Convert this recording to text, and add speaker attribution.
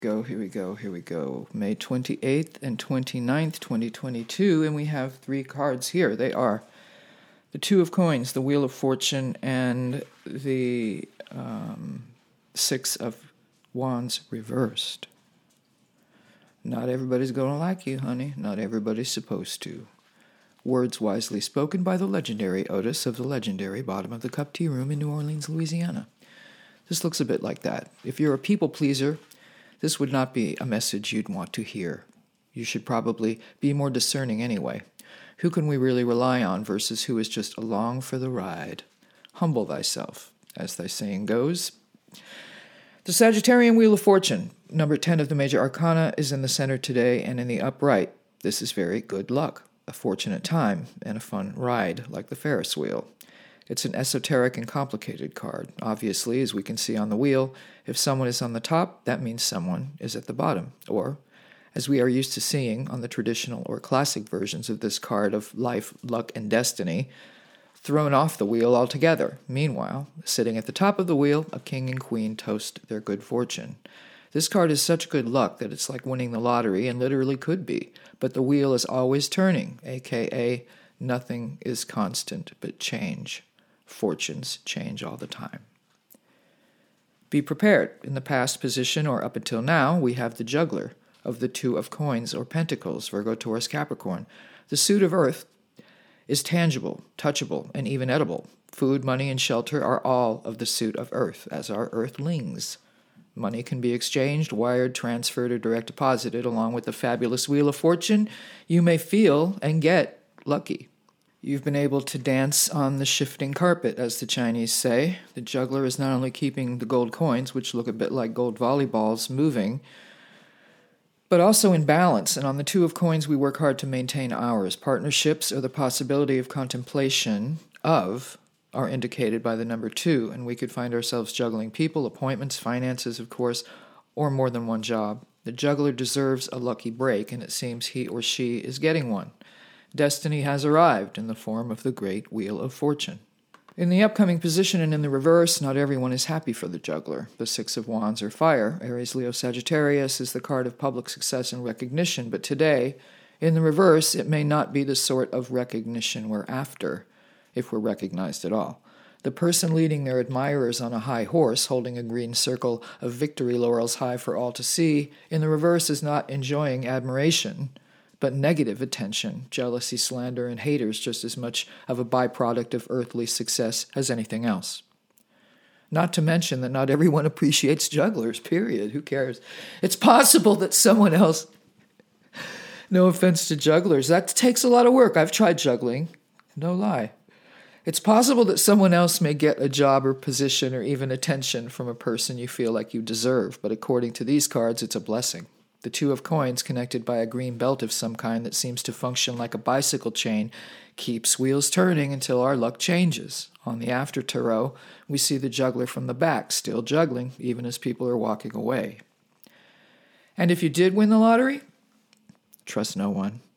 Speaker 1: Here we go. May 28th and 29th, 2022, and we have three cards here. They are the Two of Coins, the Wheel of Fortune, and the Six of Wands reversed. Not everybody's going to like you, honey. Not everybody's supposed to. Words wisely spoken by the legendary Otis of the legendary Bottom of the Cup Tea Room in New Orleans, Louisiana. This looks a bit like that. If you're a people pleaser, this would not be a message you'd want to hear. You should probably be more discerning anyway. Who can we really rely on versus who is just along for the ride? Humble thyself, as thy saying goes. The Sagittarian Wheel of Fortune, number 10 of the major arcana, is in the center today and in the upright. This is very good luck, a fortunate time, and a fun ride like the Ferris wheel. It's an esoteric and complicated card. Obviously, as we can see on the wheel, if someone is on the top, that means someone is at the bottom. Or, as we are used to seeing on the traditional or classic versions of this card of life, luck, and destiny, thrown off the wheel altogether. Meanwhile, sitting at the top of the wheel, a king and queen toast their good fortune. This card is such good luck that it's like winning the lottery, and literally could be. But the wheel is always turning, a.k.a. nothing is constant but change. Fortunes change all the time. Be prepared. In the past position, or up until now, we have the juggler of the Two of Coins or Pentacles, Virgo, Taurus, Capricorn. The suit of earth is tangible, touchable, and even edible. Food, money, and shelter are all of the suit of earth, as are earthlings. Money can be exchanged, wired, transferred, or direct deposited. Along with the fabulous Wheel of Fortune, you may feel and get lucky. You've been able to dance on the shifting carpet, as the Chinese say. The juggler is not only keeping the gold coins, which look a bit like gold volleyballs, moving, but also in balance. And on the Two of Coins, we work hard to maintain ours. Partnerships or the possibility of contemplation of are indicated by the number 2, and we could find ourselves juggling people, appointments, finances, of course, or more than one job. The juggler deserves a lucky break, and it seems he or she is getting one. Destiny has arrived in the form of the great Wheel of Fortune. In the upcoming position and in the reverse, not everyone is happy for the juggler. The Six of Wands, or fire, Aries, Leo, Sagittarius, is the card of public success and recognition, but today, in the reverse, it may not be the sort of recognition we're after, if we're recognized at all. The person leading their admirers on a high horse, holding a green circle of victory laurels high for all to see, in the reverse is not enjoying admiration, but negative attention, jealousy, slander, and haters just as much of a byproduct of earthly success as anything else. Not to mention that not everyone appreciates jugglers, period. Who cares? It's possible that someone else, no offense to jugglers, that takes a lot of work. I've tried juggling, no lie. It's possible that someone else may get a job or position or even attention from a person you feel like you deserve, but according to these cards, it's a blessing. The Two of Coins, connected by a green belt of some kind that seems to function like a bicycle chain, keeps wheels turning until our luck changes. On the after tarot, we see the juggler from the back, still juggling, even as people are walking away. And if you did win the lottery, trust no one.